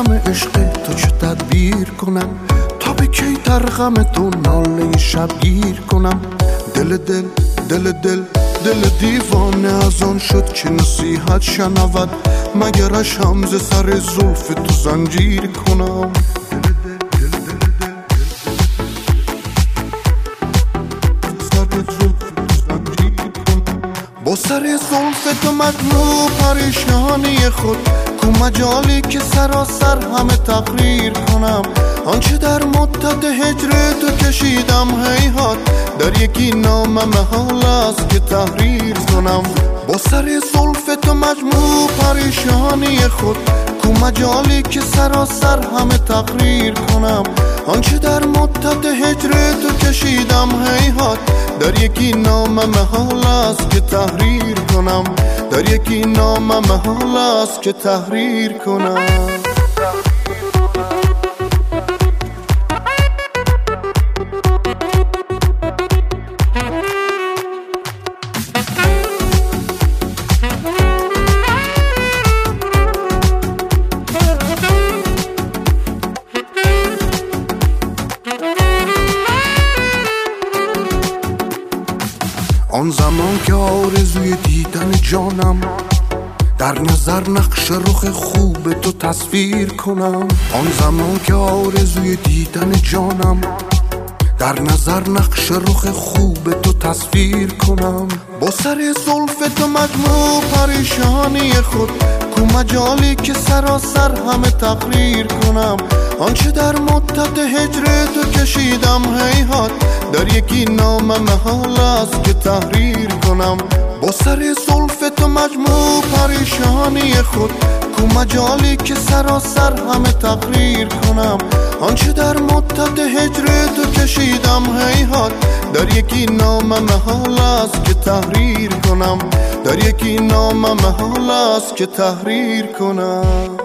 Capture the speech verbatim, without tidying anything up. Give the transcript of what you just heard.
غم عشق تو چه تدبیر کنم؟ تا به کی در غم تو ناله شبگیر کنم؟ دل دل دل دل دل دیوانه از آن شد که نصیحت شنود، مگرش هم ز سر زلف تو زنجیر کنم. با سر زلف تو مجموع پریشانی خود، کو مجالی که سراسر همه تقریر کنم. آنچه در مدت هجر تو کشیدم هیهات، در یکی نامه محال است که تحریر کنم. با سر زلف تو مجموع پریشانی خود، کو مجالی که سراسر همه تقریر کنم. آنچه در مدت هجر تو کشیدم هیهات، در یکی نامه محال است که تحریر کنم. در یکی نامه محال است که تحریر کنم. آن زمان که آرزوی دیدن جانم، در نظر نقش رخ خوب تو تصویر کنم. آن زمان که آرزوی دیدن جانم، در نظر نقش رخ خوب تو تصویر کنم. با سر زلف تو مجموع پریشانی خود، کو مجالی که سراسر همه تقریر کنم. آنچه در مدت هجر تو کشیدم هیهات، در یکی نامه محال است که تحریر کنم. با سر زلف تو مجموع پریشانی خود، کو مجالی که سراسر همه تقریر کنم. آنچه در مدت هجر تو کشیدم هیهات، در یکی نامه محال است که تحریر کنم. در یکی نامه محال است که تحریر کنم.